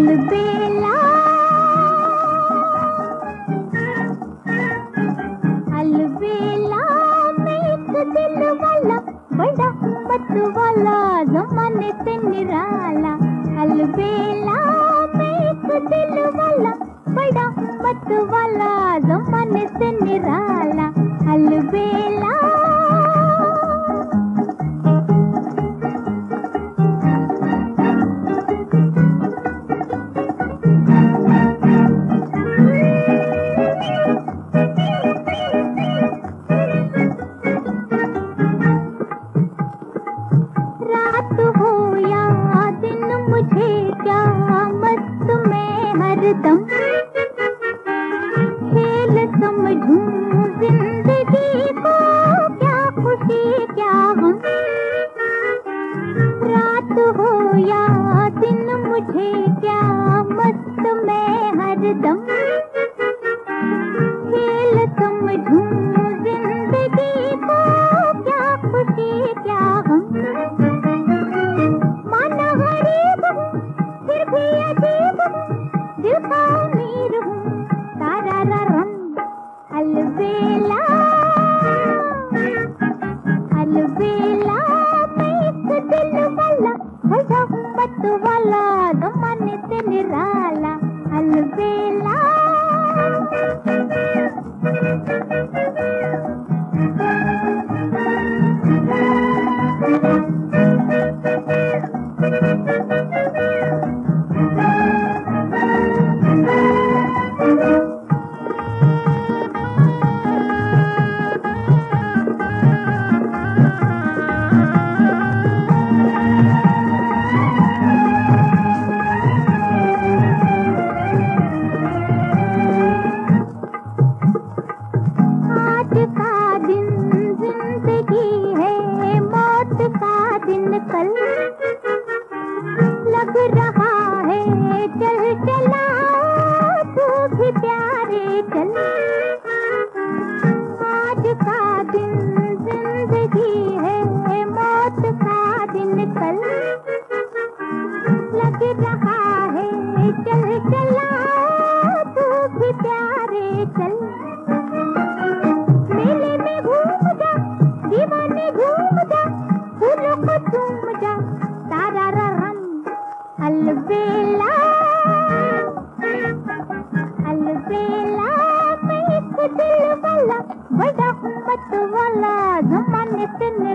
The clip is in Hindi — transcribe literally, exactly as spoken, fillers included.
अलबेला अलबेला मैं एक दिल वाला, बड़ा मत वाला, जमाने से निराला। अलबेला मैं एक दिल वाला, बड़ा मत वाला, जमाने से निराला। अलबेला रात हो या दिन मुझे क्या, मस्त में हरदम खेल समझूं जिंदगी को, क्या खुशी क्या गम। रात हो या दिन मुझे क्या, मस्त में हरदम खेल समझूं जिंदगी को, क्या खुशी क्या गम। माना गरीब हूँ फिर भी अजीब हूँ, दिल का अमीर हूँ तारा रम। अलबेला अलबेला मैं एक दिल वाला, बड़ा मत वाला, जमाने से निराला। अलबेला आज का दिन जिंदगी है, मौत का दिन कल, लग रहा है चल चला तू भी प्यारे चल। आज का दिन जिंदगी है, मौत का दिन कल, लग रहा है चल चला तू भी प्यारे चल। मेले में घूम जा, दीवाने घूम जा, फूलों को चूम जा तारा रम। अलबेला अलबेला मैं एक दिल वाला, बड़ा मत वाला, जमाने से